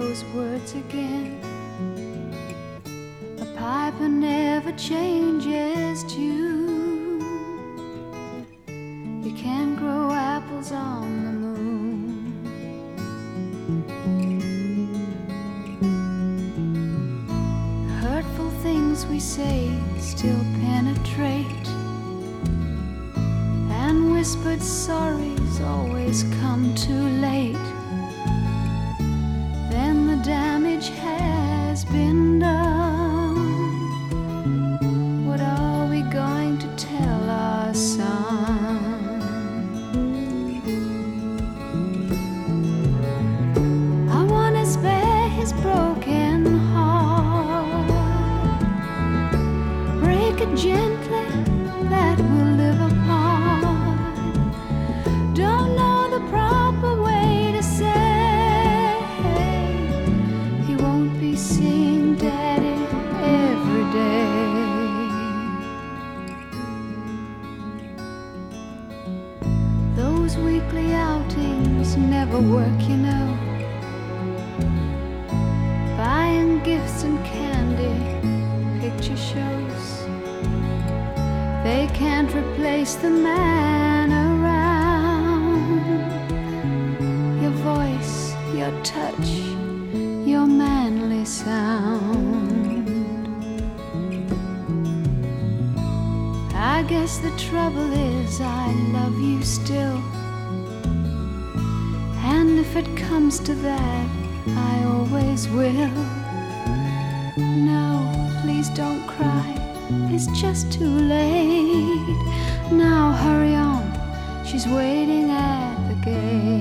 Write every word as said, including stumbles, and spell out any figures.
those words again. A piper never changes tune. You can't grow apples on the moon. Hurtful things we say still penetrate, and whispered sorries always come too late. Then the damage has been done. What are we going to tell our son? I want to spare his broken heart, break it gently, that will live apart. Don't know the proper way to say he won't be seeing Daddy every day. Those weekly outings never work, you know. Buying gifts and candy, picture shows, they can't replace the man around. Your voice, your touch, your manly sound. I guess the trouble is I love you still, and if it comes to that, I always will. No, please don't cry, it's just too late. Now hurry on, she's waiting at the gate.